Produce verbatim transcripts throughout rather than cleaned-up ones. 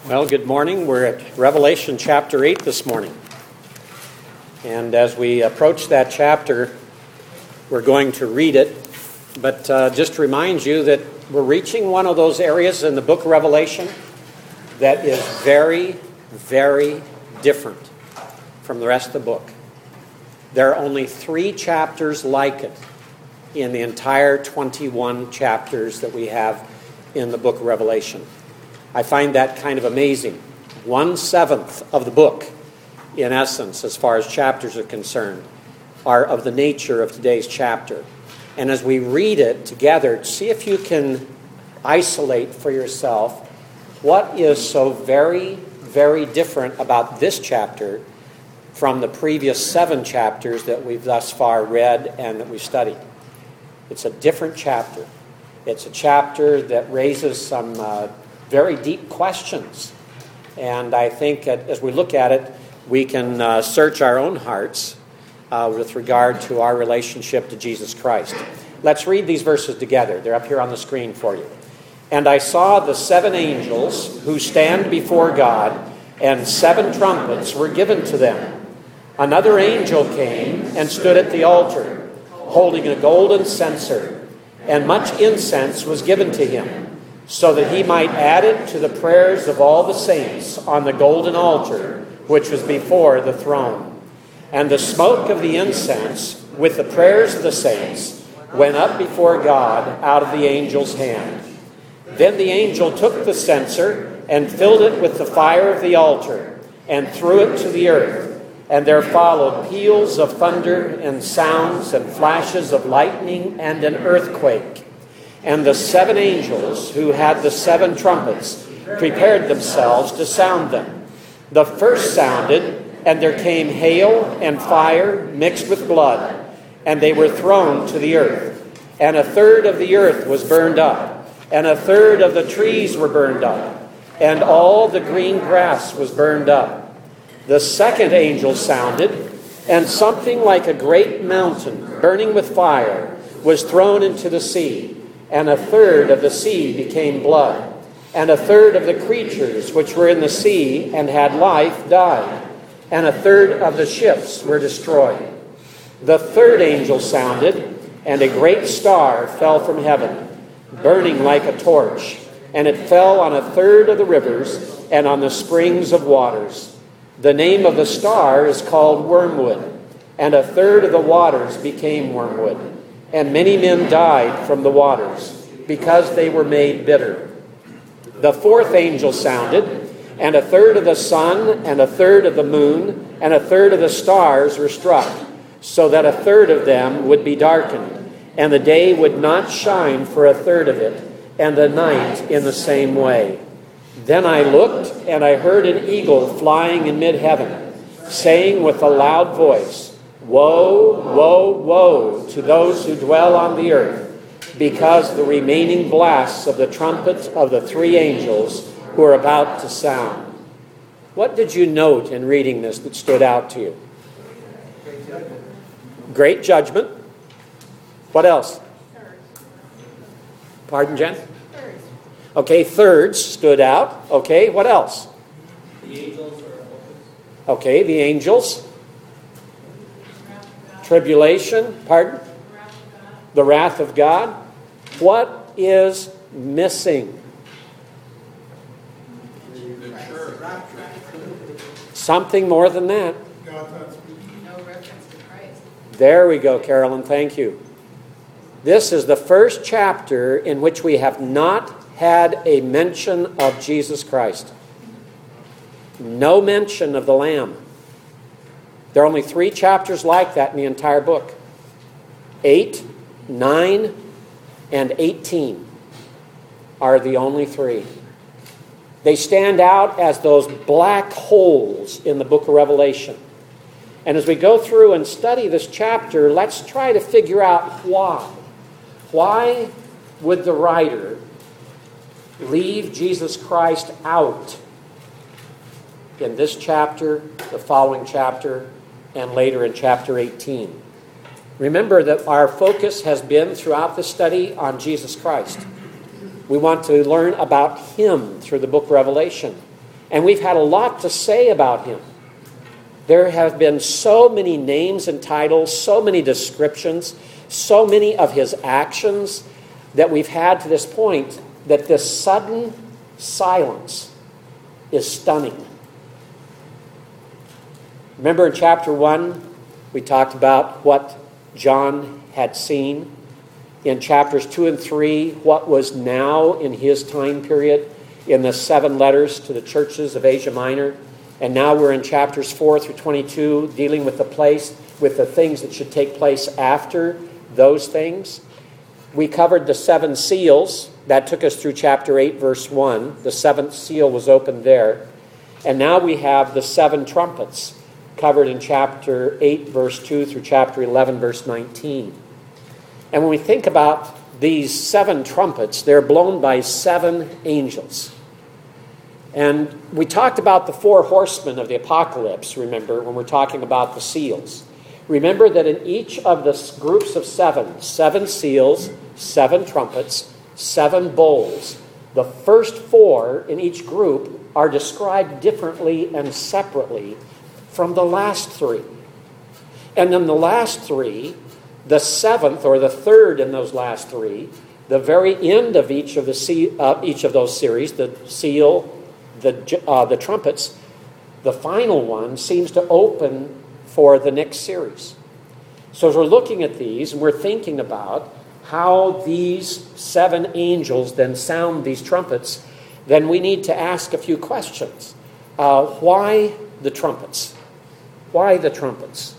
Well, good morning. We're at Revelation chapter eight this morning. And as we approach that chapter, we're going to read it. But uh, just to remind you that we're reaching one of those areas in the book of Revelation that is very, very different from the rest of the book. There are only three chapters like it in the entire twenty-one chapters that we have in the book of Revelation. I find that kind of amazing. One-seventh of the book, in essence, as far as chapters are concerned, are of the nature of today's chapter. And as we read it together, see if you can isolate for yourself what is so very, very different about this chapter from the previous seven chapters that we've thus far read and that we've studied. It's a different chapter. It's a chapter that raises some uh, very deep questions. And I think that as we look at it, we can uh, search our own hearts uh, with regard to our relationship to Jesus Christ. Let's read these verses together. They're up here on the screen for you. And I saw the seven angels who stand before God, and seven trumpets were given to them. Another angel came and stood at the altar, holding a golden censer, and much incense was given to him, so that he might add it to the prayers of all the saints on the golden altar, which was before the throne. And the smoke of the incense, with the prayers of the saints, went up before God out of the angel's hand. Then the angel took the censer and filled it with the fire of the altar, and threw it to the earth. And there followed peals of thunder, and sounds, and flashes of lightning, and an earthquake. And the seven angels who had the seven trumpets prepared themselves to sound them. The first sounded, and there came hail and fire mixed with blood, and they were thrown to the earth. And a third of the earth was burned up, and a third of the trees were burned up, and all the green grass was burned up. The second angel sounded, and something like a great mountain burning with fire was thrown into the sea. And a third of the sea became blood, and a third of the creatures which were in the sea and had life died, and a third of the ships were destroyed. The third angel sounded, and a great star fell from heaven, burning like a torch, and it fell on a third of the rivers and on the springs of waters. The name of the star is called Wormwood, and a third of the waters became wormwood. And many men died from the waters, because they were made bitter. The fourth angel sounded, and a third of the sun, and a third of the moon, and a third of the stars were struck, so that a third of them would be darkened, and the day would not shine for a third of it, and the night in the same way. Then I looked, and I heard an eagle flying in mid-heaven, saying with a loud voice, Woe, woe, woe to those who dwell on the earth, because the remaining blasts of the trumpets of the three angels who are about to sound. What did you note in reading this that stood out to you? Great judgment. Great judgment. What else? Thirds. Pardon, Jen? Thirds. Okay, thirds stood out. Okay, what else? The angels are okay, the angels. Tribulation, pardon? The wrath of God. What is missing? Something more than that. No reference to Christ. There we go, Carolyn. Thank you. This is the first chapter in which we have not had a mention of Jesus Christ. No mention of the Lamb. There are only three chapters like that in the entire book. Eight, nine, and eighteen are the only three. They stand out as those black holes in the book of Revelation. And as we go through and study this chapter, let's try to figure out why. Why would the writer leave Jesus Christ out in this chapter, the following chapter, and later in chapter eighteen? Remember that our focus has been throughout the study on Jesus Christ. We want to learn about Him through the book of Revelation. And we've had a lot to say about him. There have been so many names and titles, so many descriptions, so many of his actions that we've had to this point that this sudden silence is stunning. Remember in chapter one, we talked about what John had seen. In chapters two and three, what was now in his time period in the seven letters to the churches of Asia Minor. And now we're in chapters four through twenty-two, dealing with the place, with the things that should take place after those things. We covered the seven seals. That took us through chapter eight, verse one. The seventh seal was opened there. And now we have the seven trumpets, covered in chapter eight, verse two through chapter eleven, verse nineteen. And when we think about these seven trumpets, they're blown by seven angels. And we talked about the four horsemen of the apocalypse, remember, when we're talking about the seals. Remember that in each of the groups of seven, seven seals, seven trumpets, seven bowls, the first four in each group are described differently and separately from the last three. And then the last three, the seventh or the third in those last three, the very end of each of the se- uh, each of those series, the seal, the uh, the trumpets, the final one seems to open for the next series. So as we're looking at these and we're thinking about how these seven angels then sound these trumpets, then we need to ask a few questions. Uh, why the trumpets? Why the trumpets?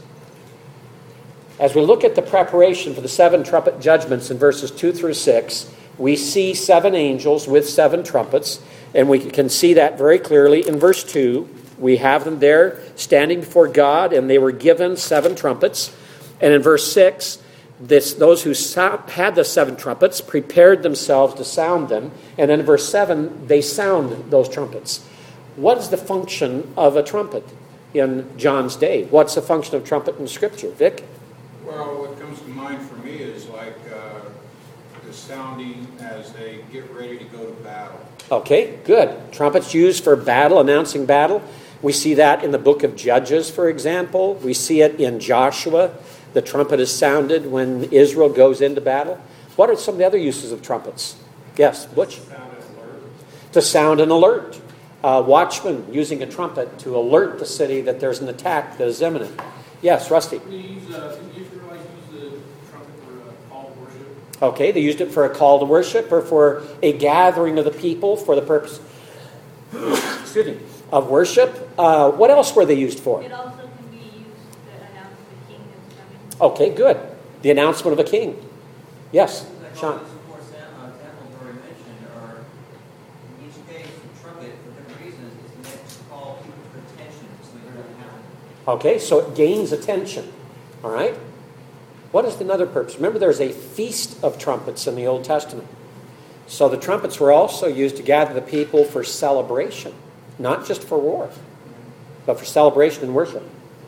As we look at the preparation for the seven trumpet judgments in verses two through six, we see seven angels with seven trumpets, and we can see that very clearly in verse two. We have them there standing before God, and they were given seven trumpets. And in verse six, this, those who had the seven trumpets prepared themselves to sound them. And then in verse seven, they sound those trumpets. What is the function of a trumpet in John's day? What's the function of trumpet in Scripture? Vic? Well, what comes to mind for me is like uh, the sounding as they get ready to go to battle. Okay, good. Trumpets used for battle, announcing battle. We see that in the book of Judges, for example. We see it in Joshua. The trumpet is sounded when Israel goes into battle. What are some of the other uses of trumpets? Yes, Butch? To sound an alert. To sound an alert. Uh, watchmen using a trumpet to alert the city that there's an attack that is imminent. Yes, Rusty? They use, uh, the Israelites use the trumpet for a call to worship. Okay, they used it for a call to worship or for a gathering of the people for the purpose excuse me, of worship. Uh, what else were they used for? It also can be used to announce the king is coming. Okay, good. The announcement of a king. Yes, Sean. Like all these four examples already mentioned are, in each case, the trumpet, for different reasons, is meant to call people to attention to something that happened. Okay, so it gains attention. All right? What is another purpose? Remember, there's a feast of trumpets in the Old Testament. So the trumpets were also used to gather the people for celebration, not just for war, but for celebration and worship.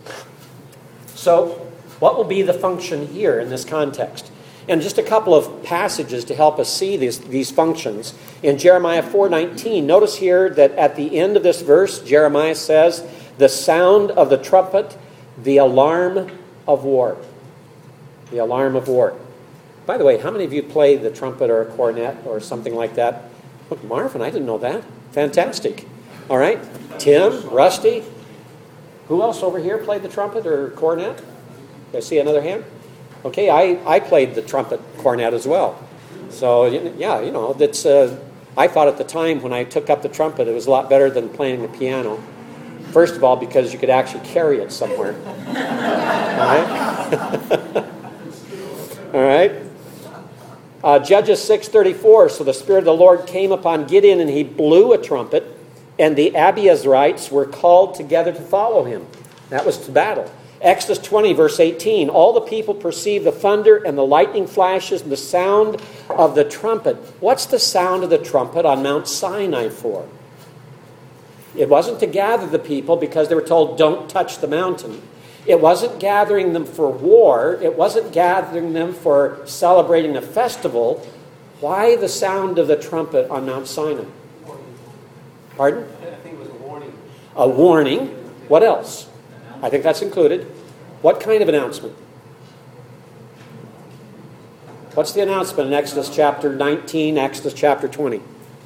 So what will be the function here in this context? And just a couple of passages to help us see these, these functions. In Jeremiah four nineteen, notice here that at the end of this verse, Jeremiah says, the sound of the trumpet, the alarm of war. The alarm of war. By the way, how many of you play the trumpet or a cornet or something like that? Look, Marvin, I didn't know that. Fantastic. All right. Tim, Rusty. Who else over here played the trumpet or cornet? Did I see another hand? Okay, I, I played the trumpet cornet as well. So, yeah, you know, that's. Uh, I thought at the time when I took up the trumpet, it was a lot better than playing the piano. First of all, because you could actually carry it somewhere. All right? All right? Uh, Judges six thirty-four, so the Spirit of the Lord came upon Gideon, and he blew a trumpet, and the Abiezrites were called together to follow him. That was to battle. Exodus twenty, verse eighteen, all the people perceived the thunder and the lightning flashes and the sound of the trumpet. What's the sound of the trumpet on Mount Sinai for? It wasn't to gather the people because they were told, don't touch the mountain. It wasn't gathering them for war. It wasn't gathering them for celebrating a festival. Why the sound of the trumpet on Mount Sinai? Pardon? I think it was a warning. A warning. What else? I think that's included. What kind of announcement? What's the announcement in Exodus chapter nineteen, Exodus chapter twenty?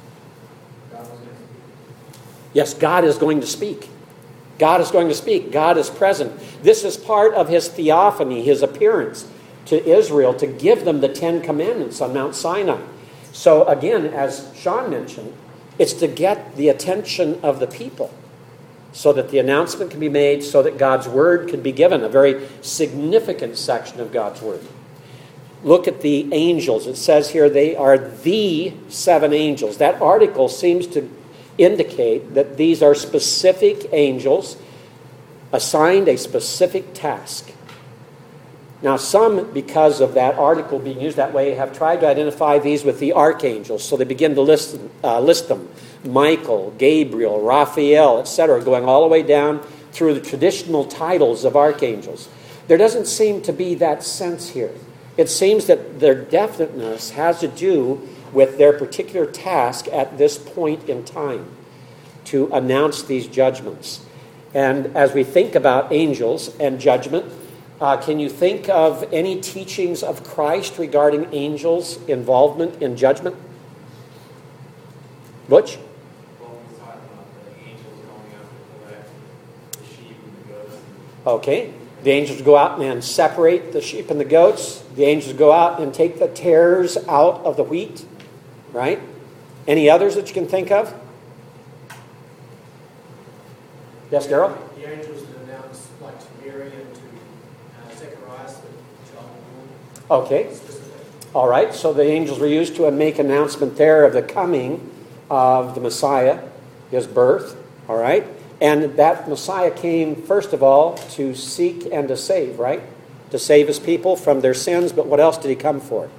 Yes, God is going to speak. God is going to speak. God is present. This is part of his theophany, his appearance to Israel to give them the Ten Commandments on Mount Sinai. So again, as Sean mentioned, it's to get the attention of the people so that the announcement can be made, so that God's word can be given, a very significant section of God's word. Look at the angels. It says here they are the seven angels. That article seems to indicate that these are specific angels assigned a specific task. Now, some, because of that article being used that way, have tried to identify these with the archangels. So they begin to list, uh, list them. Michael, Gabriel, Raphael, et cetera, going all the way down through the traditional titles of archangels. There doesn't seem to be that sense here. It seems that their definiteness has to do with their particular task at this point in time to announce these judgments. And as we think about angels and judgment, uh, can you think of any teachings of Christ regarding angels' involvement in judgment? Butch? Well, we talked about the angels going out to collect the sheep and the goats. Okay. The angels go out and separate the sheep and the goats. The angels go out and take the tares out of the wheat. Right? Any others that you can think of? Yes, Daryl? The angels that announced, like to Mary and to uh, Zechariah, the child born. Okay. Specifically. All right. So the angels were used to make announcement there of the coming of the Messiah, his birth. All right. And that Messiah came, first of all, to seek and to save, right? To save his people from their sins. But what else did he come for?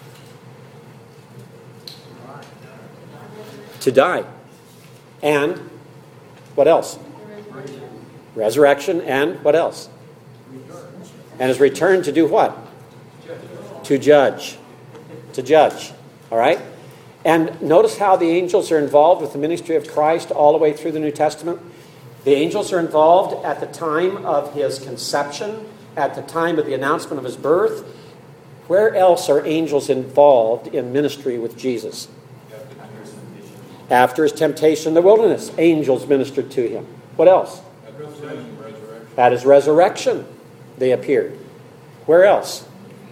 To die. And what else? Resurrection. And what else? And his return to do what? To judge. To judge. All right? And notice how the angels are involved with the ministry of Christ all the way through the New Testament. The angels are involved at the time of his conception, at the time of the announcement of his birth. Where else are angels involved in ministry with Jesus? After his temptation in the wilderness, angels ministered to him. What else? At his resurrection, they appeared. Where else?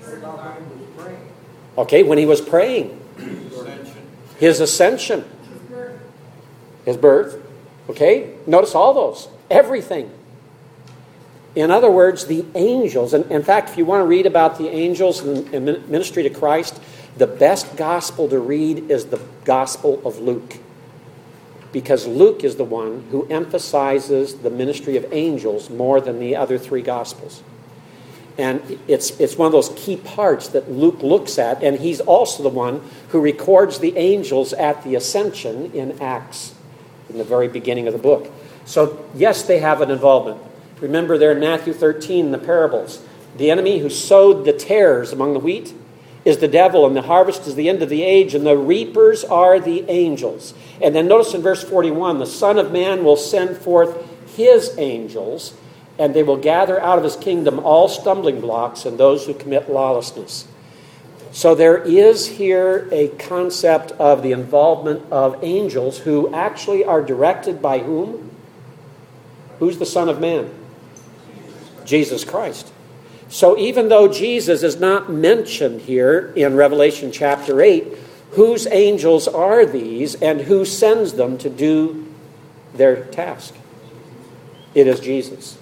Okay, when he was praying. His ascension. His birth. Okay, notice all those. Everything. In other words, the angels, and in fact, if you want to read about the angels and ministry to Christ, the best gospel to read is the Gospel of Luke. Because Luke is the one who emphasizes the ministry of angels more than the other three Gospels. And it's it's one of those key parts that Luke looks at, and he's also the one who records the angels at the ascension in Acts, in the very beginning of the book. So, yes, they have an involvement. Remember there in Matthew thirteen, in the parables, the enemy who sowed the tares among the wheat is the devil, and the harvest is the end of the age, and the reapers are the angels. And then notice in verse forty-one, the Son of Man will send forth his angels, and they will gather out of his kingdom all stumbling blocks and those who commit lawlessness. So there is here a concept of the involvement of angels who actually are directed by whom? Who's the Son of Man? Jesus Christ. So even though Jesus is not mentioned here in Revelation chapter eight, whose angels are these and who sends them to do their task? It is Jesus.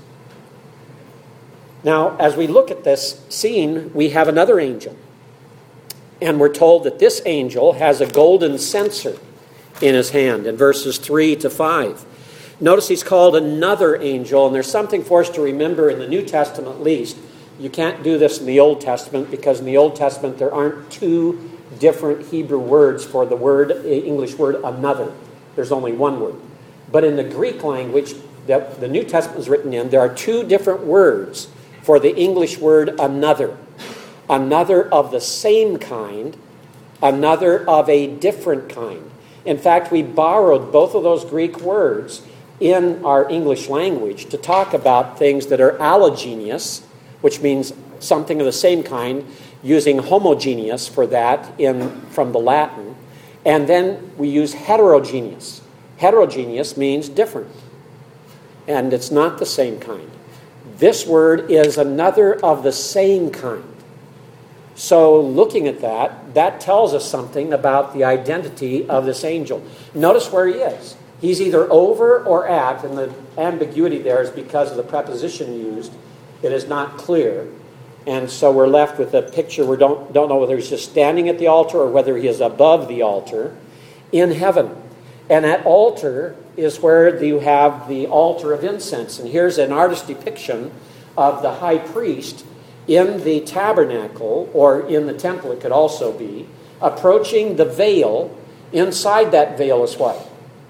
Now, as we look at this scene, we have another angel. And we're told that this angel has a golden censer in his hand in verses three to five. Notice he's called another angel, and there's something for us to remember in the New Testament at least. You can't do this in the Old Testament because in the Old Testament there aren't two different Hebrew words for the word, English word, another. There's only one word. But in the Greek language that the New Testament is written in, there are two different words for the English word another. Another of the same kind, another of a different kind. In fact, we borrowed both of those Greek words in our English language to talk about things that are allogenous, which means something of the same kind, using homogeneous for that in from the Latin. And then we use heterogeneous. Heterogeneous means different. And it's not the same kind. This word is another of the same kind. So looking at that, that tells us something about the identity of this angel. Notice where he is. He's either over or at, and the ambiguity there is because of the preposition used. It is not clear. And so we're left with a picture. We don't, don't know whether he's just standing at the altar or whether he is above the altar in heaven. And that altar is where you have the altar of incense. And here's an artist's depiction of the high priest in the tabernacle, or in the temple it could also be, approaching the veil. Inside that veil is what?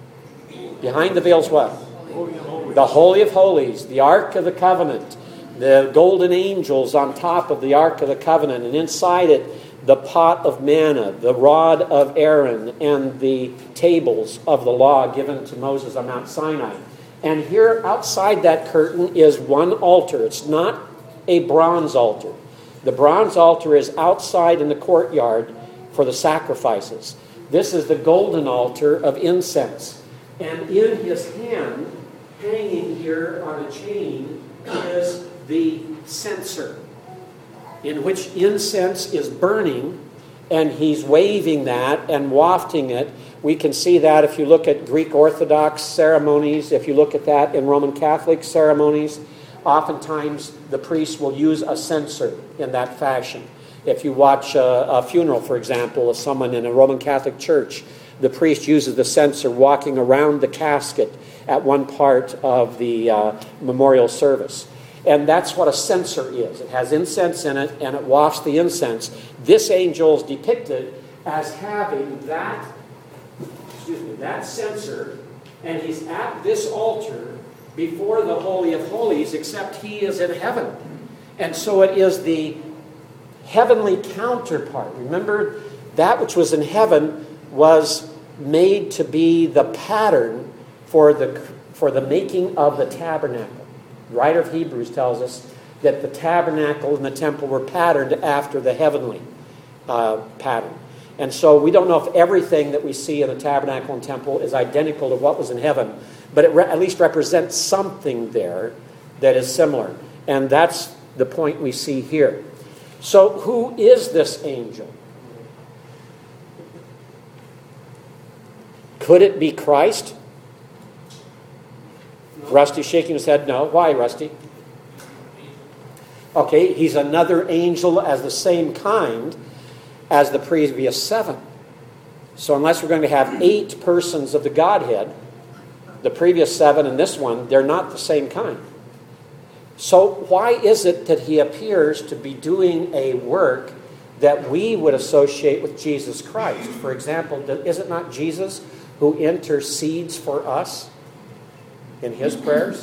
Behind the veil is what? The Holy of Holies, the Ark of the Covenant, the golden angels on top of the Ark of the Covenant, and inside it, the pot of manna, the rod of Aaron, and the tables of the law given to Moses on Mount Sinai. And here outside that curtain is one altar. It's not a bronze altar. The bronze altar is outside in the courtyard for the sacrifices. This is the golden altar of incense. And in his hand, hanging here on a chain, is the censer, in which incense is burning, and he's waving that and wafting it. We can see that if you look at Greek Orthodox ceremonies, if you look at that in Roman Catholic ceremonies, oftentimes the priest will use a censer in that fashion. If you watch a, a funeral, for example, of someone in a Roman Catholic church, the priest uses the censer walking around the casket at one part of the uh, memorial service. And that's what a censer is. It has incense in it, and it wafts the incense. This angel is depicted as having that, excuse me, that censer, and he's at this altar before the Holy of Holies, except he is in heaven. And so it is the heavenly counterpart. Remember, that which was in heaven was made to be the pattern for the, for the making of the tabernacle. The writer of Hebrews tells us that the tabernacle and the temple were patterned after the heavenly uh, pattern. And so we don't know if everything that we see in the tabernacle and temple is identical to what was in heaven, but it re- at least represents something there that is similar. And that's the point we see here. So who is this angel? Could it be Christ? Rusty shaking his head, no. Why, Rusty? Okay, he's another angel as the same kind as the previous seven. So unless we're going to have eight persons of the Godhead, the previous seven and this one, they're not the same kind. So why is it that he appears to be doing a work that we would associate with Jesus Christ? For example, is it not Jesus who intercedes for us in his prayers?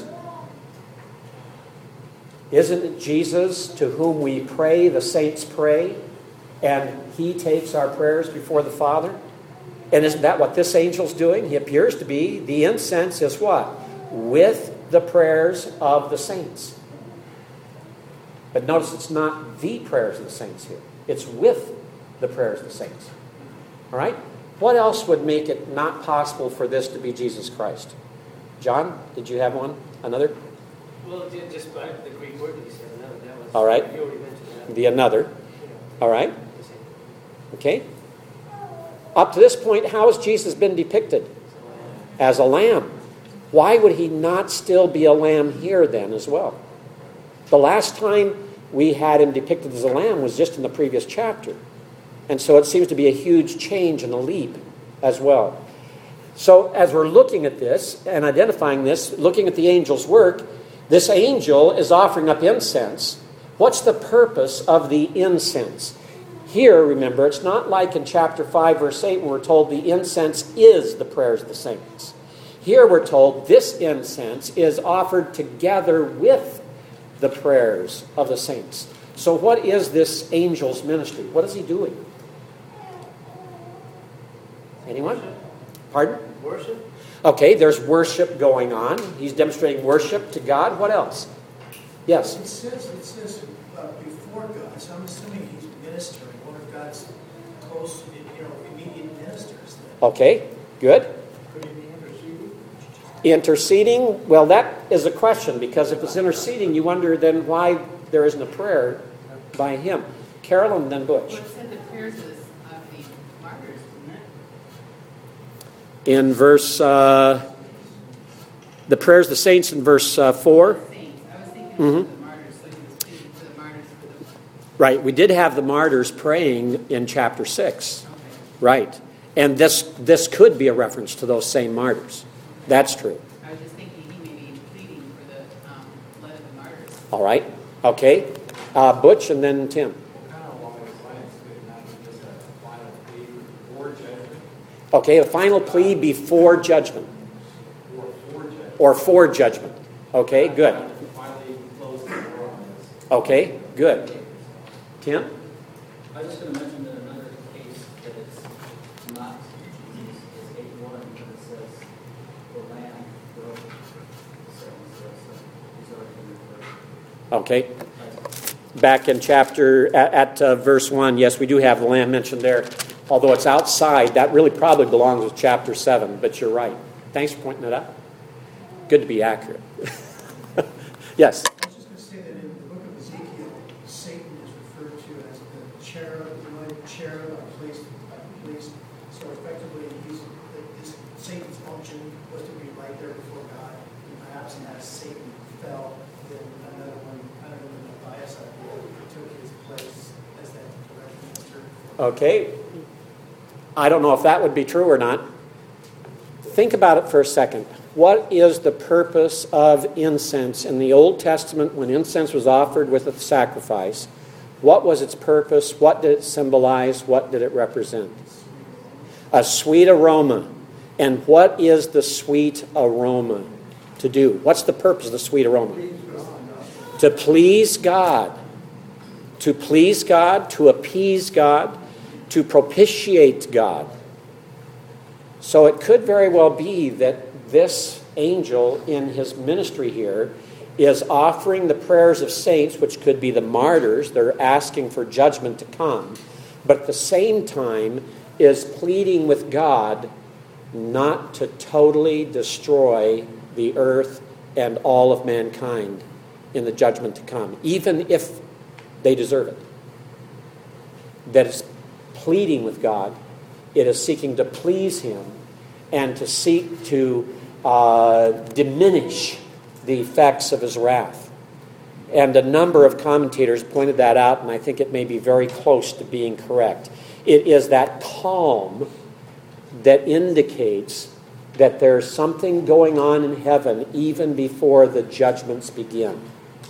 Isn't it Jesus to whom we pray, the saints pray, and he takes our prayers before the Father? And isn't that what this angel's doing? He appears to be. The incense is what? With the prayers of the saints. But notice it's not the prayers of the saints here. It's with the prayers of the saints. All right? What else would make it not possible for this to be Jesus Christ? John, did you have one? Another? Well, ju- just by the Greek word that you said, another, that was... All right. You already mentioned that. The another. Yeah. All right. The same. Okay. Up to this point, how has Jesus been depicted? As a lamb. Why would he not still be a lamb here then as well? The last time we had him depicted as a lamb was just in the previous chapter. And so it seems to be a huge change and a leap as well. So as we're looking at this and identifying this, looking at the angel's work, this angel is offering up incense. What's the purpose of the incense? Here, remember, it's not like in chapter five, verse eight, when we're told the incense is the prayers of the saints. Here we're told this incense is offered together with the prayers of the saints. So what is this angel's ministry? What is he doing? Anyone? Pardon? Worship? Okay, there's worship going on. He's demonstrating worship to God. What else? Yes? It says, it says uh, before God, so I'm assuming he's ministering, one of God's close, you know, immediate ministers. Then. Okay, good. Could he be interceding? Interceding, well, that is a question, because if it's interceding, you wonder then why there isn't a prayer by him. Carolyn, then Butch. Well, it said the prayers of the, of the martyrs, didn't it? In verse, uh, the prayers of the saints in verse uh, four. Saints. I was thinking Mhm. of the martyrs, so he was speaking to the martyrs for the... Right, we did have the martyrs praying in chapter six. Okay. Right, and this this could be a reference to those same martyrs. That's true. I was just thinking he may be pleading for the um, blood of the martyrs. All right, okay. Uh, Butch and then Tim. Kind of along those lines, could not be just a final plea or judgment, Okay, a final plea before judgment, or for judgment. or for judgment. Okay, good. Finally close the door on this. Okay, good. Tim? I was just going to mention that another case that it's not Jesus is eight one, when it says the lamb broke the seven seals. So he's already been referred. Okay. Back in chapter, at, at uh, verse one, yes, we do have the lamb mentioned there. Although it's outside, that really probably belongs with chapter seven, but you're right. Thanks for pointing that out. Good to be accurate. Yes? I was just going to say that in the book of Ezekiel, Satan is referred to as the cherub, the anointed cherub, a place, a place. So effectively, he's, this, Satan's function was to be right there before God. And perhaps as Satan fell, then another one, kind of in the bias idea, took his place as that direct minister. Okay. I don't know if that would be true or not. Think about it for a second. What is the purpose of incense in the Old Testament when incense was offered with a sacrifice? What was its purpose? What did it symbolize? What did it represent? A sweet aroma. And what is the sweet aroma to do? What's the purpose of the sweet aroma? To please God. To please God, to appease God, to propitiate God. So it could very well be that this angel in his ministry here is offering the prayers of saints, which could be the martyrs. They're asking for judgment to come. But at the same time is pleading with God not to totally destroy the earth and all of mankind in the judgment to come, even if they deserve it. That is pleading with God. It is seeking to please him and to seek to uh, diminish the effects of his wrath. And a number of commentators pointed that out, and I think it may be very close to being correct. It is that calm that indicates that there's something going on in heaven even before the judgments begin.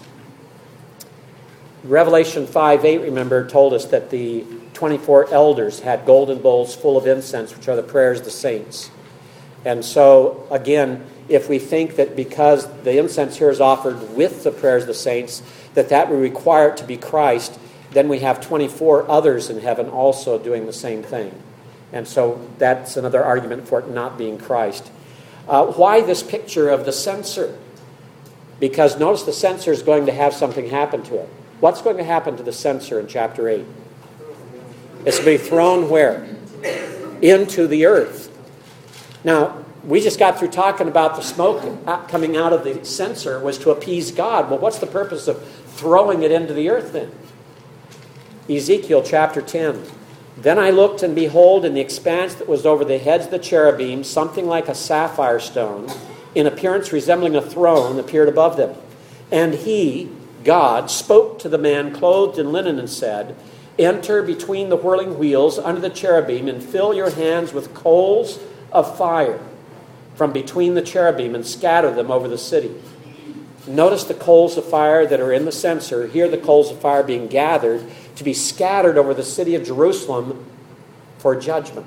Revelation five eight, remember, told us that the twenty-four elders had golden bowls full of incense, which are the prayers of the saints. And so, again, if we think that because the incense here is offered with the prayers of the saints, that that would require it to be Christ, then we have twenty-four others in heaven also doing the same thing. And so that's another argument for it not being Christ. Uh, why this picture of the censer? Because notice the censer is going to have something happen to it. What's going to happen to the censer in chapter eight? It's going to be thrown where? Into the earth. Now, we just got through talking about the smoke coming out of the censer was to appease God. Well, what's the purpose of throwing it into the earth then? Ezekiel chapter ten. Then I looked, and behold, in the expanse that was over the heads of the cherubim, something like a sapphire stone, in appearance resembling a throne, appeared above them. And he, God, spoke to the man clothed in linen and said, "Enter between the whirling wheels under the cherubim and fill your hands with coals of fire from between the cherubim and scatter them over the city." Notice the coals of fire that are in the censer. Here the coals of fire being gathered to be scattered over the city of Jerusalem for judgment.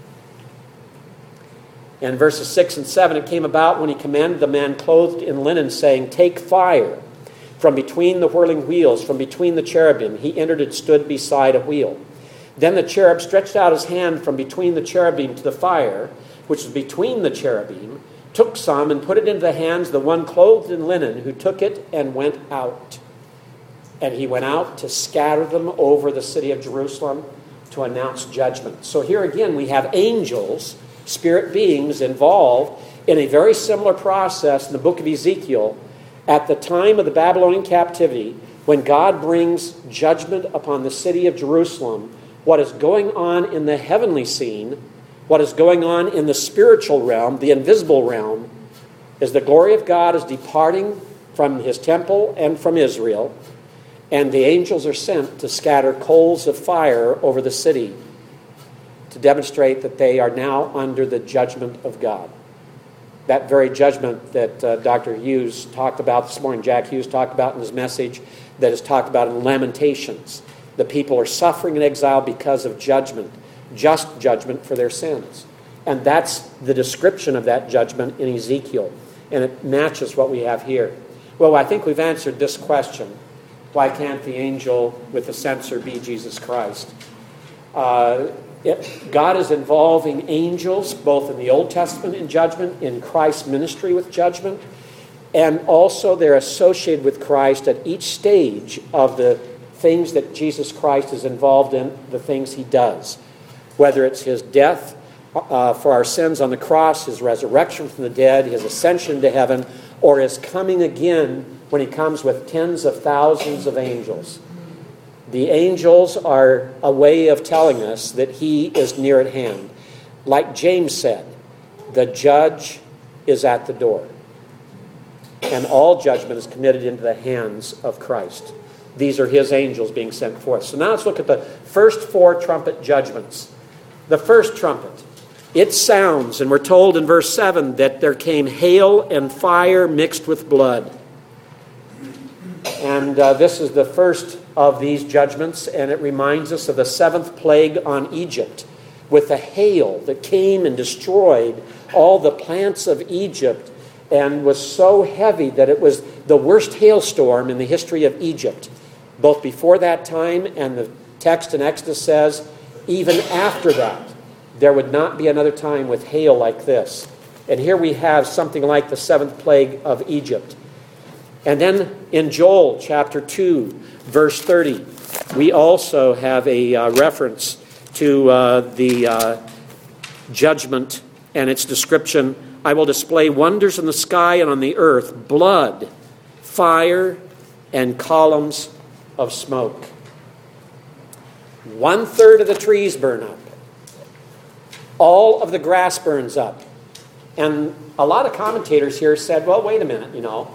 In verses six and seven, it came about when he commanded the man clothed in linen, saying, "Take fire from between the whirling wheels, from between the cherubim." He entered and stood beside a wheel. Then the cherub stretched out his hand from between the cherubim to the fire, which was between the cherubim, took some and put it into the hands of the one clothed in linen, who took it and went out. And he went out to scatter them over the city of Jerusalem to announce judgment. So here again we have angels, spirit beings, involved in a very similar process in the book of Ezekiel at the time of the Babylonian captivity, when God brings judgment upon the city of Jerusalem. What is going on in the heavenly scene, what is going on in the spiritual realm, the invisible realm, is the glory of God is departing from his temple and from Israel, and the angels are sent to scatter coals of fire over the city to demonstrate that they are now under the judgment of God. That very judgment that uh, Doctor Hughes talked about this morning, Jack Hughes talked about in his message, that is talked about in Lamentations. The people are suffering in exile because of judgment, just judgment for their sins. And that's the description of that judgment in Ezekiel. And it matches what we have here. Well, I think we've answered this question. Why can't the angel with the censer be Jesus Christ? Uh, it, God is involving angels, both in the Old Testament in judgment, in Christ's ministry with judgment, and also they're associated with Christ at each stage of the things that Jesus Christ is involved in, the things he does. Whether it's his death uh, for our sins on the cross, his resurrection from the dead, his ascension to heaven, or his coming again when he comes with tens of thousands of angels. The angels are a way of telling us that he is near at hand. Like James said, the judge is at the door. And all judgment is committed into the hands of Christ. These are his angels being sent forth. So now let's look at the first four trumpet judgments. The first trumpet, it sounds, and we're told in verse seven that there came hail and fire mixed with blood. And uh, this is the first of these judgments, and it reminds us of the seventh plague on Egypt, with the hail that came and destroyed all the plants of Egypt, and was so heavy that it was the worst hailstorm in the history of Egypt, both before that time, and the text in Exodus says, even after that, there would not be another time with hail like this. And here we have something like the seventh plague of Egypt. And then in Joel chapter two, verse thirty, we also have a uh, reference to uh, the uh, judgment and its description. I will display wonders in the sky and on the earth, blood, fire, and columns of smoke. One third of the trees burn up. All of the grass burns up. And a lot of commentators here said, well, wait a minute, you know.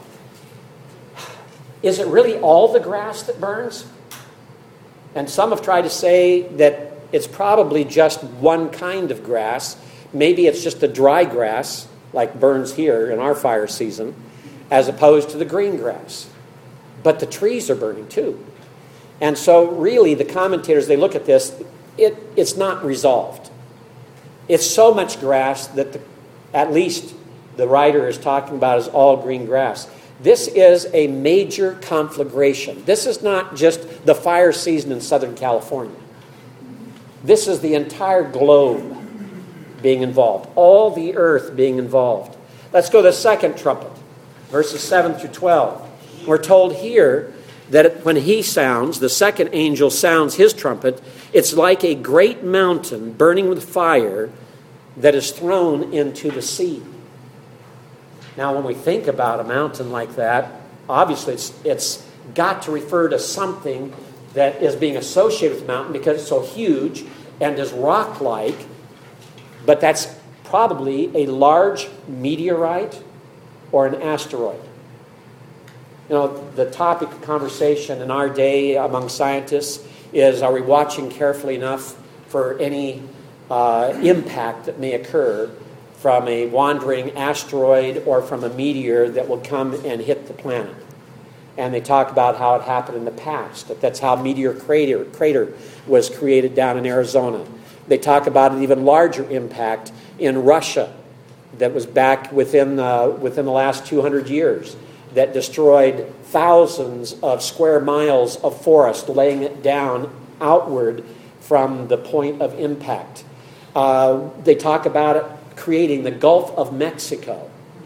Is it really all the grass that burns? And some have tried to say that it's probably just one kind of grass. Maybe it's just the dry grass, like burns here in our fire season, as opposed to the green grass. But the trees are burning too. And so really the commentators, they look at this, it, it's not resolved. It's so much grass that the, at least the writer is talking about as all green grass. This is a major conflagration. This is not just the fire season in Southern California. This is the entire globe being involved. All the earth being involved. Let's go to the second trumpet, verses seven through twelve. We're told here that when he sounds, the second angel sounds his trumpet, it's like a great mountain burning with fire that is thrown into the sea. Now, when we think about a mountain like that, obviously it's, it's got to refer to something that is being associated with the mountain because it's so huge and is rock-like, but that's probably a large meteorite or an asteroid. You know, the topic of conversation in our day among scientists is, are we watching carefully enough for any uh, impact that may occur from a wandering asteroid or from a meteor that will come and hit the planet? And they talk about how it happened in the past, that that's how Meteor Crater, Crater was created down in Arizona. They talk about an even larger impact in Russia that was back within, uh, within the last two hundred years that destroyed thousands of square miles of forest, laying it down outward from the point of impact. Uh, they talk about it creating the Gulf of Mexico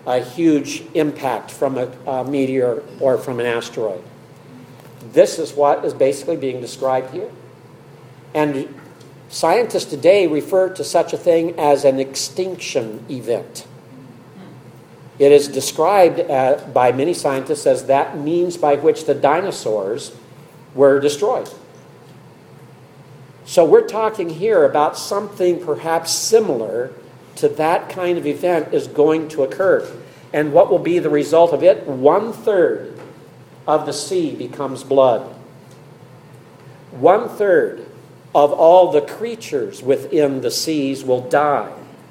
a huge impact from a, a meteor or from an asteroid. This is what is basically being described here. And scientists today refer to such a thing as an extinction event. It is described uh, by many scientists as that means by which the dinosaurs were destroyed. So we're talking here about something perhaps similar to that kind of event is going to occur. And what will be the result of it? One third of the sea becomes blood. One third of all the creatures within the seas will die.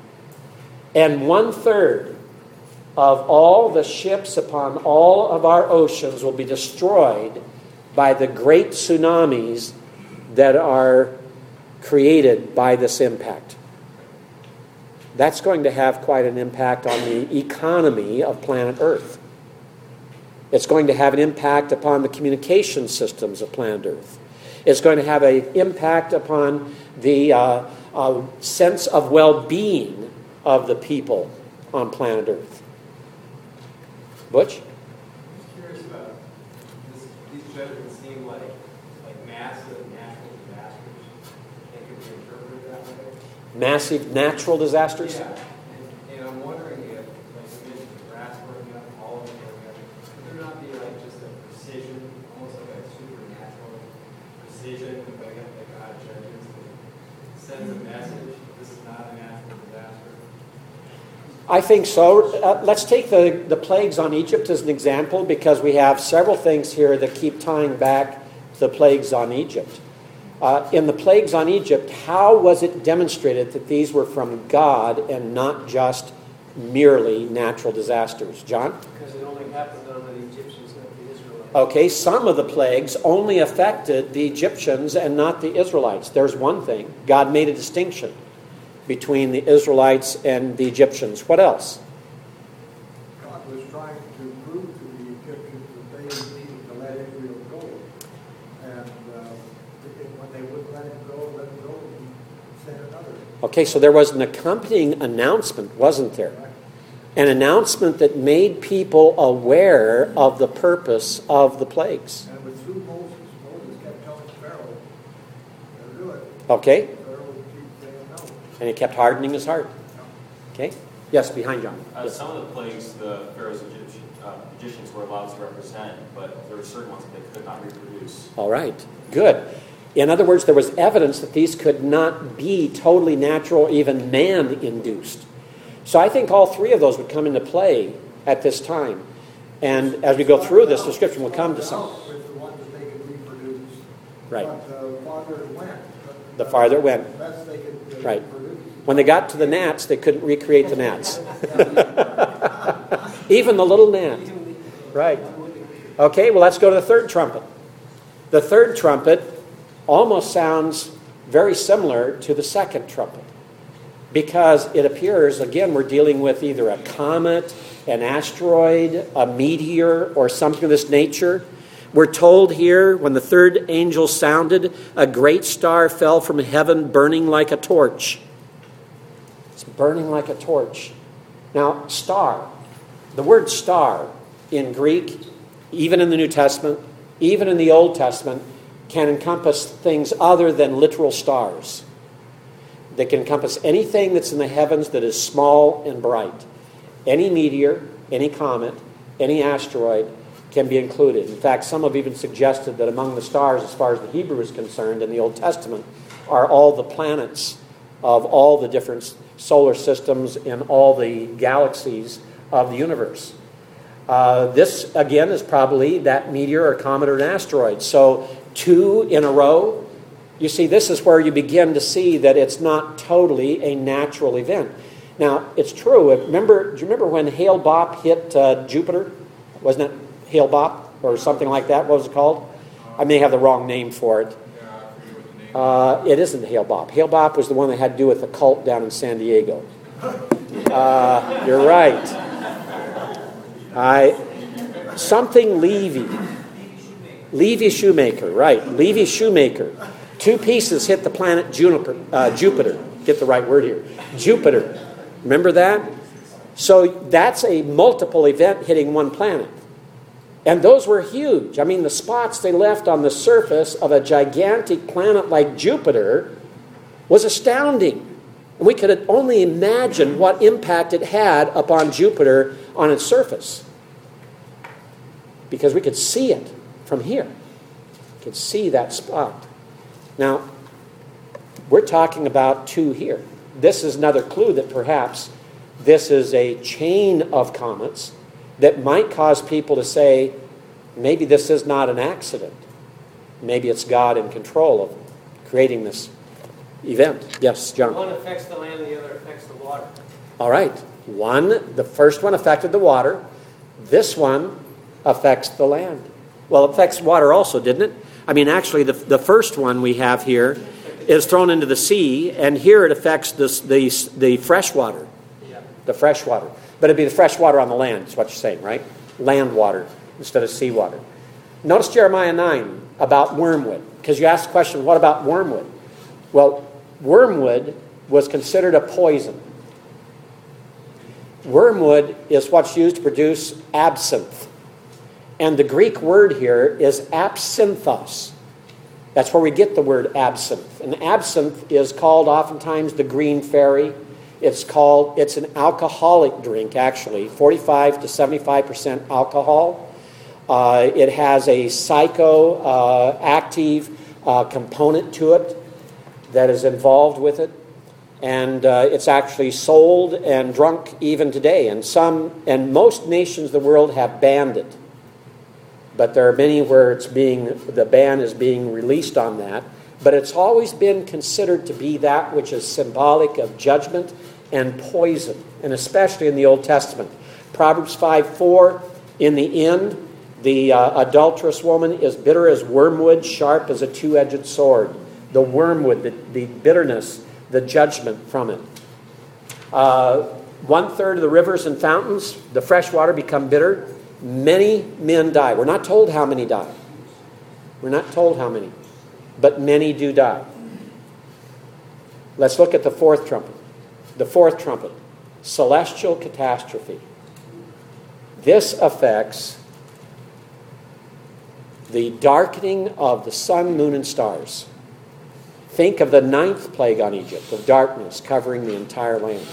And one third of all the ships upon all of our oceans will be destroyed by the great tsunamis that are created by this impact. That's going to have quite an impact on the economy of planet Earth. It's going to have an impact upon the communication systems of planet Earth. It's going to have an impact upon the uh, uh, sense of well-being of the people on planet Earth. Butch? I'm curious about this, these judgments seem like like massive natural disasters. They could be interpreted that way. Massive natural disasters? Yeah, and, and I'm wondering if, like you mentioned, the grass burning up, all of it burning up, could there not be like just a precision, almost like a supernatural precision, the way that God judges, that sends a message, this is not a natural disaster? I think so. Uh, let's take the, the plagues on Egypt as an example, because we have several things here that keep tying back to the plagues on Egypt. Uh, in the plagues on Egypt, how was it demonstrated that these were from God and not just merely natural disasters? John? Because it only happened on the Egyptians, not the Israelites. Okay, some of the plagues only affected the Egyptians and not the Israelites. There's one thing. God made a distinction between the Israelites and the Egyptians. What else? God was trying to prove to the Egyptians that they needed to let Israel go. And uh, when they wouldn't let him go, let him go, he sent another. Okay, so there was an accompanying announcement, wasn't there? An announcement that made people aware of the purpose of the plagues. And it was through Moses. Moses kept telling Pharaoh to do it. Okay? Pharaoh would keep saying no. And he kept hardening his heart. Okay? Yes, behind John. Uh, Yes. Some of the plagues the Pharaoh's Egyptian, uh, magicians were allowed to represent, but there were certain ones that they could not reproduce. All right. Good. In other words, there was evidence that these could not be totally natural, even man-induced. So I think all three of those would come into play at this time. And as we go through this, the description will come to some. With the ones that they could reproduce. Right. But the farther it went. The farther it went. The less they could uh, Right. reproduce. When they got to the gnats, they couldn't recreate the gnats. Even the little gnat. Right. Okay, well, let's go to the third trumpet. The third trumpet almost sounds very similar to the second trumpet, because it appears, again, we're dealing with either a comet, an asteroid, a meteor, or something of this nature. We're told here, when the third angel sounded, a great star fell from heaven burning like a torch. It's burning like a torch. Now, star. The word star in Greek, even in the New Testament, even in the Old Testament, can encompass things other than literal stars. They can encompass anything that's in the heavens that is small and bright. Any meteor, any comet, any asteroid can be included. In fact, some have even suggested that among the stars, as far as the Hebrew is concerned in the Old Testament, are all the planets of all the different solar systems in all the galaxies of the universe. Uh, this, again, is probably that meteor or comet or an asteroid. So two in a row. You see, this is where you begin to see that it's not totally a natural event. Now, it's true. Remember, do you remember when Hale-Bopp hit uh, Jupiter? Wasn't it Hale-Bopp or something like that? What was it called? I may have the wrong name for it. Uh, it isn't Hale-Bopp. Hale-Bopp was the one that had to do with the cult down in San Diego. Uh, you're right. I something Levy. Levy Shoemaker, right. Levy Shoemaker. Two pieces hit the planet Juniper, uh, Jupiter. Get the right word here. Jupiter. Remember that? So that's a multiple event hitting one planet. And those were huge. I mean, the spots they left on the surface of a gigantic planet like Jupiter was astounding. And we could only imagine what impact it had upon Jupiter on its surface. Because we could see it from here. We could see that spot. Now, we're talking about two here. This is another clue that perhaps this is a chain of comets that might cause people to say, maybe this is not an accident. Maybe it's God in control of creating this event. Yes, John? One affects the land, the other affects the water. All right. One, the first one affected the water. This one affects the land. Well, it affects water also, didn't it? I mean, actually, the, the first one we have here is thrown into the sea, and here it affects this, the, the fresh water. Yeah. The fresh water. But it'd be the fresh water on the land, is what you're saying, right? Land water instead of sea water. Notice Jeremiah nine about wormwood, because you asked the question, what about wormwood? Well, wormwood was considered a poison. Wormwood is what's used to produce absinthe. And the Greek word here is absinthos. That's where we get the word absinthe. And absinthe is called oftentimes the green fairy. It's called, it's an alcoholic drink, actually, forty-five to seventy-five percent alcohol. Uh, it has a psychoactive uh, uh, component to it that is involved with it. And uh, it's actually sold and drunk even today. And some, and most nations of the world have banned it. But there are many where it's being, the ban is being released on that. But it's always been considered to be that which is symbolic of judgment and poison, and especially in the Old Testament. Proverbs five four, in the end, the uh, adulterous woman is bitter as wormwood, sharp as a two-edged sword. The wormwood, the, the bitterness, the judgment from it. Uh, one-third of the rivers and fountains, the fresh water, become bitter. Many men die. We're not told how many die. We're not told how many. But many do die. Let's look at the fourth trumpet. The fourth trumpet. Celestial catastrophe. This affects the darkening of the sun, moon, and stars. Think of the ninth plague on Egypt, of darkness covering the entire land.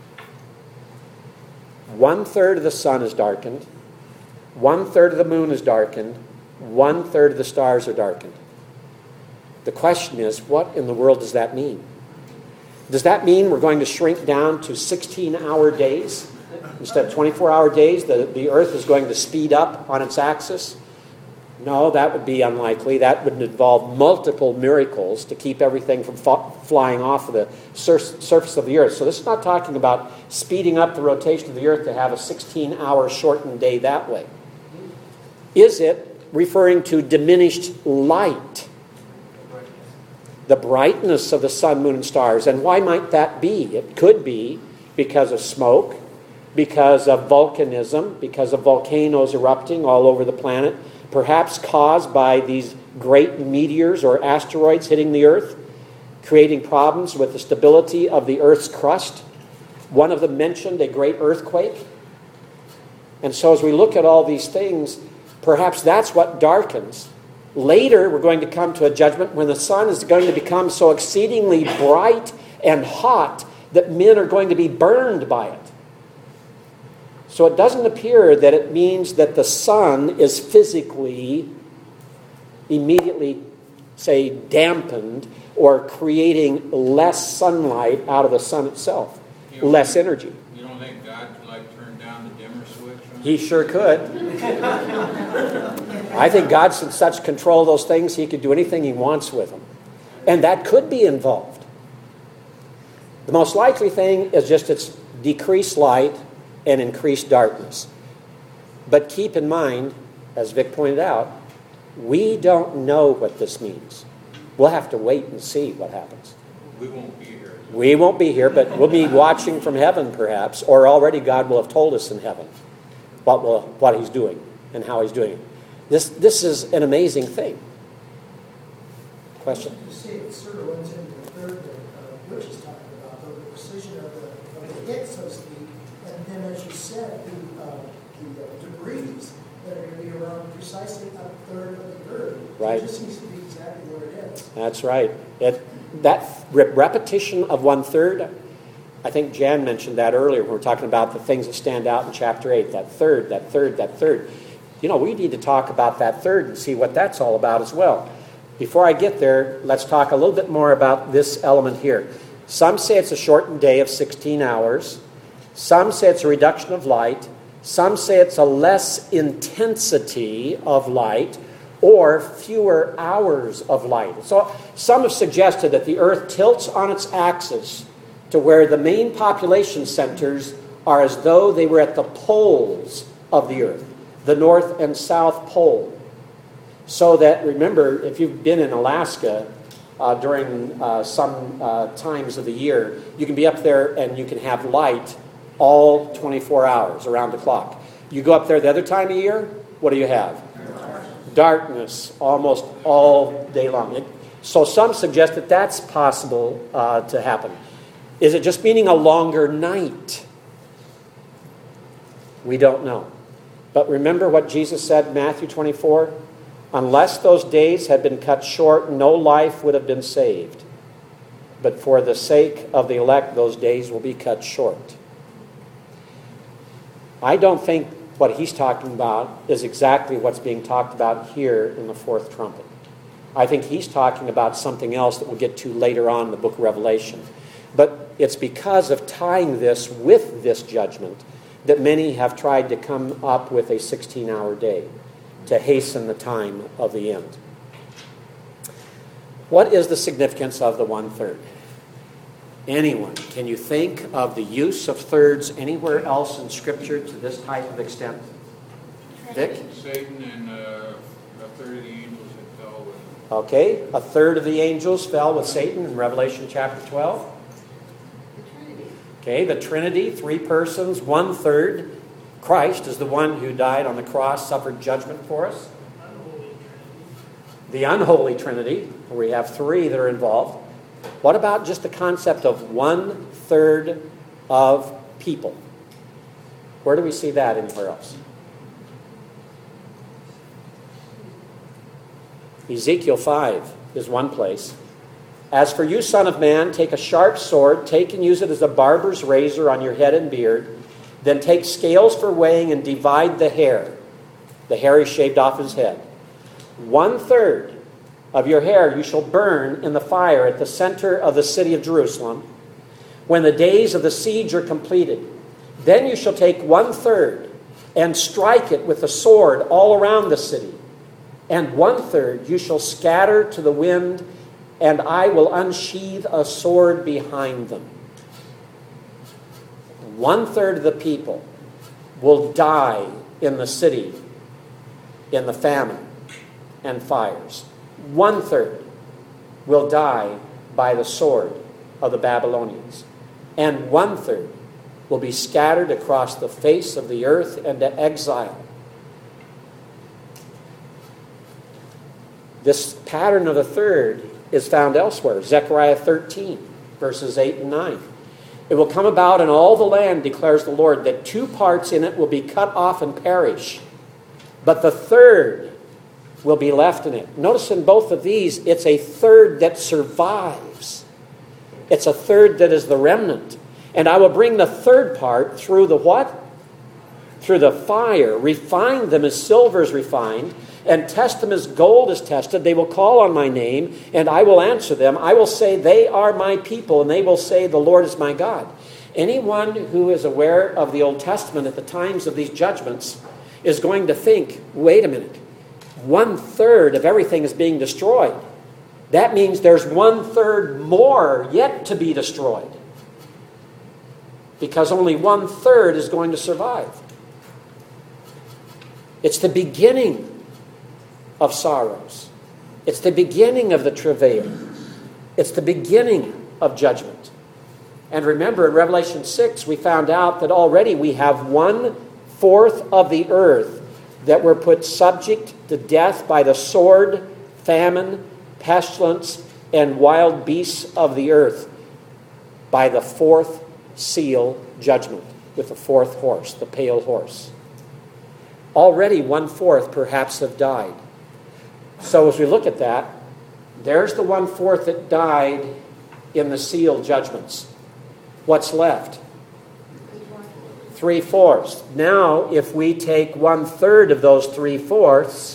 One-third of the sun is darkened. One-third of the moon is darkened. One-third of the stars are darkened. The question is, what in the world does that mean? Does that mean we're going to shrink down to sixteen-hour days instead of twenty-four-hour days? The, the Earth is going to speed up on its axis? No, that would be unlikely. That would involve multiple miracles to keep everything from fa- flying off of the sur- surface of the Earth. So this is not talking about speeding up the rotation of the Earth to have a sixteen-hour shortened day that way. Is it referring to diminished light? The brightness of the sun, moon, and stars. And why might that be? It could be because of smoke, because of volcanism, because of volcanoes erupting all over the planet, perhaps caused by these great meteors or asteroids hitting the Earth, creating problems with the stability of the Earth's crust. One of them mentioned a great earthquake. And so as we look at all these things, perhaps that's what darkens. Later, we're going to come to a judgment when the sun is going to become so exceedingly bright and hot that men are going to be burned by it. So it doesn't appear that it means that the sun is physically immediately, say, dampened or creating less sunlight out of the sun itself, You don't less think- energy. You don't think God could like turn down the dimmer switch? on He it? sure could. I think God's in such control of those things, he could do anything he wants with them. And that could be involved. The most likely thing is just it's decreased light and increased darkness. But keep in mind, as Vic pointed out, we don't know what this means. We'll have to wait and see what happens. We won't be here. We won't be here, but we'll be watching from heaven perhaps, or already God will have told us in heaven what will, what he's doing and how he's doing it. This, this is an amazing thing. Question? You see, it sort of runs into the third that uh, Rich is talking about, the precision of the, of the hit, so to speak, and then and as you said, the, uh, the uh, debris that are going to be around precisely a third of the earth. Right. It just seems to be exactly where it is. That's right. It, that re- repetition of one-third, I think Jan mentioned that earlier when we were talking about the things that stand out in chapter eight, that third, that third, that third. You know, we need to talk about that third and see what that's all about as well. Before I get there, let's talk a little bit more about this element here. Some say it's a shortened day of sixteen hours. Some say it's a reduction of light. Some say it's a less intensity of light or fewer hours of light. So some have suggested that the earth tilts on its axis to where the main population centers are as though they were at the poles of the earth, the north and south pole. So that, remember, if you've been in Alaska uh, during uh, some uh, times of the year, you can be up there and you can have light all twenty-four hours around the clock. You go up there the other time of year, what do you have? Darkness almost all day long. It, so some suggest that that's possible uh, to happen. Is it just meaning a longer night? We don't know. But remember what Jesus said in Matthew twenty-four? Unless those days had been cut short, no life would have been saved. But for the sake of the elect, those days will be cut short. I don't think what he's talking about is exactly what's being talked about here in the fourth trumpet. I think he's talking about something else that we'll get to later on in the book of Revelation. But it's because of tying this with this judgment that many have tried to come up with a sixteen-hour day to hasten the time of the end. What is the significance of the one-third? Anyone, can you think of the use of thirds anywhere else in Scripture to this type of extent? Vic? Satan and uh, a third of the angels that fell with him. Okay, a third of the angels fell with Satan in Revelation chapter twelve. The Trinity. Okay, the Trinity, three persons, one third. Christ is the one who died on the cross, suffered judgment for us. The unholy Trinity, where we have three that are involved. What about just the concept of one third of people? Where do we see that anywhere else? Ezekiel five is one place. As for you, son of man, take a sharp sword, take and use it as a barber's razor on your head and beard. Then take scales for weighing and divide the hair. The hair is shaved off his head. One third of your hair you shall burn in the fire at the center of the city of Jerusalem when the days of the siege are completed. Then you shall take one third and strike it with the sword all around the city. And one third you shall scatter to the wind, and I will unsheathe a sword behind them. One third of the people will die in the city in the famine and fires. One third will die by the sword of the Babylonians. And one third will be scattered across the face of the earth into exile. This pattern of the third is found elsewhere. Zechariah thirteen, verses eight and nine. It will come about in all the land, declares the Lord, that two parts in it will be cut off and perish, but the third will be left in it. Notice in both of these, it's a third that survives. It's a third that is the remnant. And I will bring the third part through the what? Through the fire, refine them as silver is refined, and test them as gold is tested. They will call on my name, and I will answer them. I will say, they are my people, and they will say, the Lord is my God. Anyone who is aware of the Old Testament at the times of these judgments is going to think, wait a minute, one third of everything is being destroyed. That means there's one third more yet to be destroyed, because only one third is going to survive. It's the beginning of sorrows. It's the beginning of the travail. It's the beginning of judgment. And remember, in Revelation six, we found out that already we have one fourth of the earth that were put subject to death by the sword, famine, pestilence, and wild beasts of the earth by the fourth seal judgment. with the fourth horse, the pale horse. Already one-fourth perhaps have died. So as we look at that, there's the one-fourth that died in the seal judgments. What's left? Three-fourths. Now, if we take one-third of those three-fourths,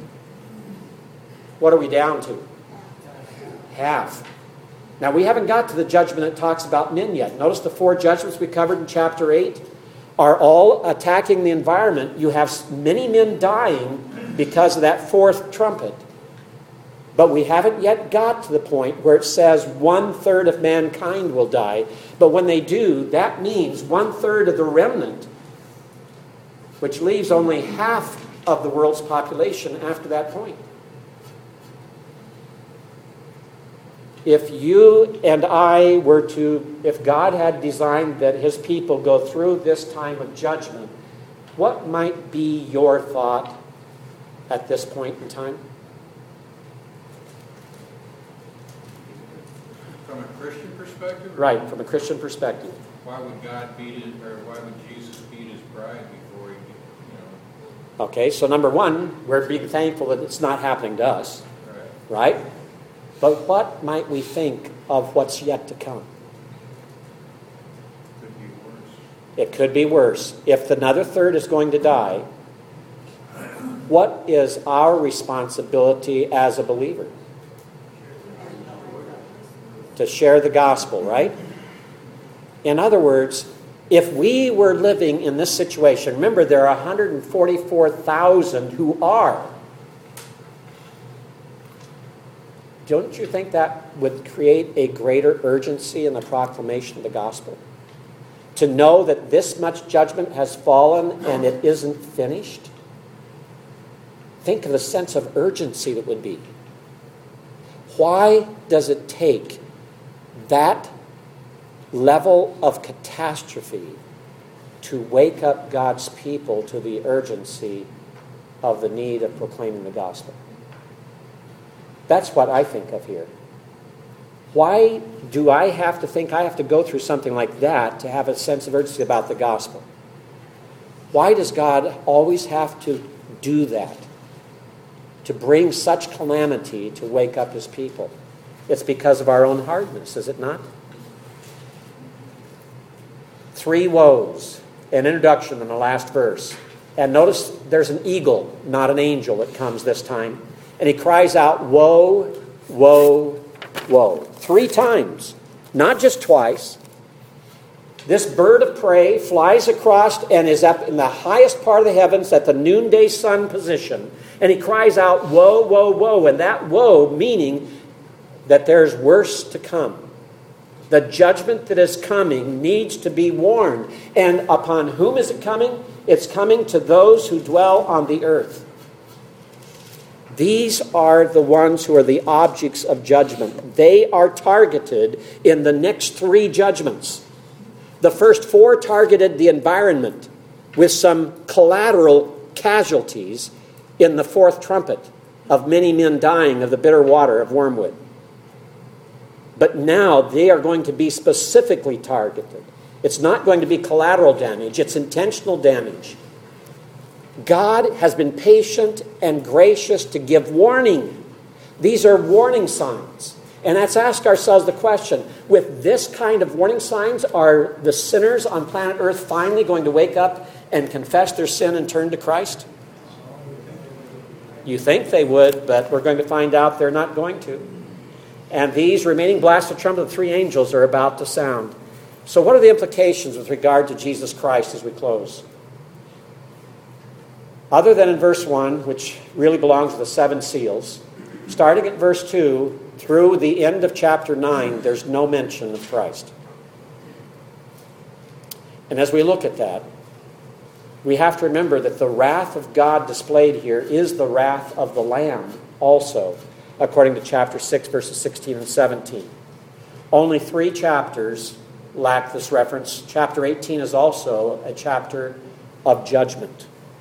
what are we down to? Half. Now, we haven't got to the judgment that talks about men yet. Notice the four judgments we covered in chapter eight are all attacking the environment. You have many men dying because of that fourth trumpet. But we haven't yet got to the point where it says one-third of mankind will die. But when they do, that means one-third of the remnant, which leaves only half of the world's population after that point. If you and I were to, if God had designed that his people go through this time of judgment, what might be your thought at this point in time? From a Christian perspective? Right, from a Christian perspective. Why would God beat his, or why would Jesus beat his bride before he, you know? Okay, so number one, we're being thankful that it's not happening to us, Right. right? But what might we think of what's yet to come? Could be worse. It could be worse. If another third is going to die, what is our responsibility as a believer? To share the gospel, right? In other words, if we were living in this situation, remember there are one hundred forty-four thousand who are. Don't you think that would create a greater urgency in the proclamation of the gospel? To know that this much judgment has fallen and it isn't finished? Think of the sense of urgency that would be. Why does it take that level of catastrophe to wake up God's people to the urgency of the need of proclaiming the gospel? That's what I think of here. Why do I have to think I have to go through something like that to have a sense of urgency about the gospel? Why does God always have to do that? To bring such calamity to wake up his people? It's because of our own hardness, is it not? Three woes. An introduction in the last verse. And notice there's an eagle, not an angel, that comes this time. And he cries out, woe, woe, woe. Three times. Not just twice. This bird of prey flies across and is up in the highest part of the heavens at the noonday sun position. And he cries out, woe, woe, woe. And that woe meaning that there's worse to come. The judgment that is coming needs to be warned. And upon whom is it coming? It's coming to those who dwell on the earth. These are the ones who are the objects of judgment. They are targeted in the next three judgments. The first four targeted the environment with some collateral casualties in the fourth trumpet of many men dying of the bitter water of wormwood. But now they are going to be specifically targeted. It's not going to be collateral damage, it's intentional damage. God has been patient and gracious to give warning. These are warning signs. And let's ask ourselves the question, with this kind of warning signs, are the sinners on planet Earth finally going to wake up and confess their sin and turn to Christ? You think they would, but we're going to find out they're not going to. And these remaining blasts of trumpet of the three angels are about to sound. So what are the implications with regard to Jesus Christ as we close? Other than in verse one, which really belongs to the seven seals, starting at verse two through the end of chapter nine, there's no mention of Christ. And as we look at that, we have to remember that the wrath of God displayed here is the wrath of the Lamb also, according to chapter six, verses sixteen and seventeen. Only three chapters lack this reference. Chapter eighteen is also a chapter of judgment.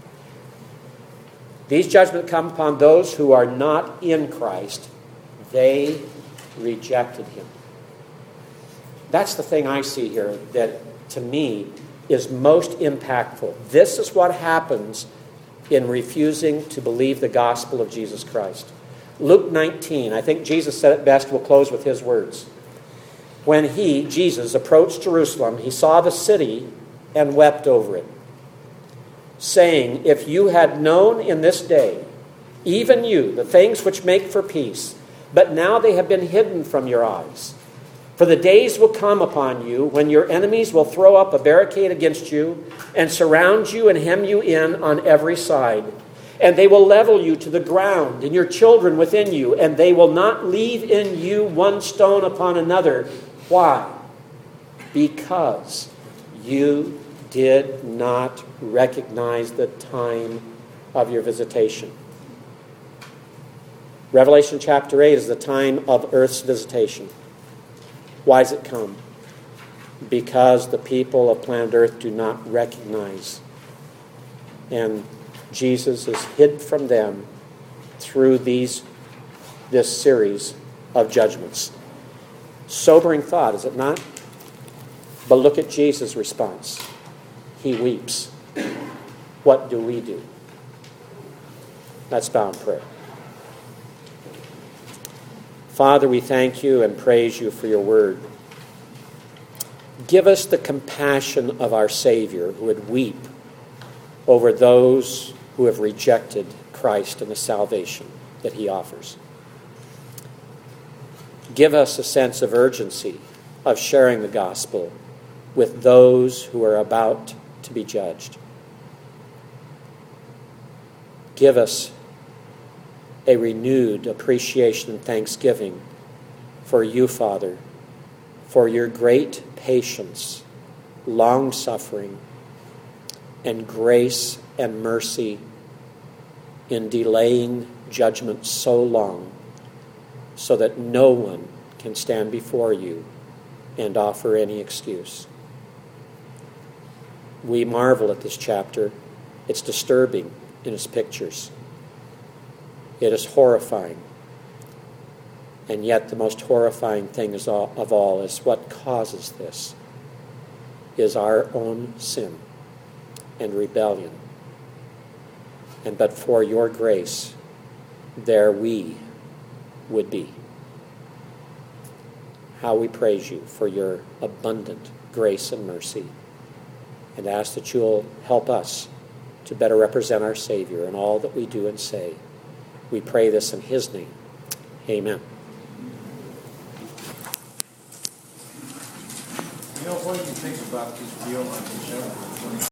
These judgments come upon those who are not in Christ. They rejected him. That's the thing I see here that, to me, is most impactful. This is what happens in refusing to believe the gospel of Jesus Christ. Luke nineteen, I think Jesus said it best. We'll close with his words. When he, Jesus, approached Jerusalem, he saw the city and wept over it, saying, if you had known in this day, even you, the things which make for peace, but now they have been hidden from your eyes. For the days will come upon you when your enemies will throw up a barricade against you and surround you and hem you in on every side. And they will level you to the ground and your children within you, and they will not leave in you one stone upon another. Why? Because you did not recognize the time of your visitation. Revelation chapter eight is the time of earth's visitation. Why does it come? Because the people of planet Earth do not recognize. And Jesus is hid from them through these this series of judgments. Sobering thought, is it not? But look at Jesus' response. He weeps. What do we do? Let's bow in prayer. Father, we thank you and praise you for your word. Give us the compassion of our Savior, who would weep over those who have rejected Christ and the salvation that he offers. Give us a sense of urgency of sharing the gospel with those who are about to be judged. Give us a renewed appreciation and thanksgiving for you, Father, for your great patience, long-suffering, and grace and mercy in delaying judgment so long, so that no one can stand before you and offer any excuse. We marvel at this chapter. It's disturbing in its pictures. It is horrifying. And yet the most horrifying thing is all, of all is what causes this is our own sin and rebellion. And but for your grace, there we would be. How we praise you for your abundant grace and mercy, and ask that you'll help us to better represent our Savior in all that we do and say. We pray this in his name. Amen. You know, what do you think about this deal on December twenty-fourth?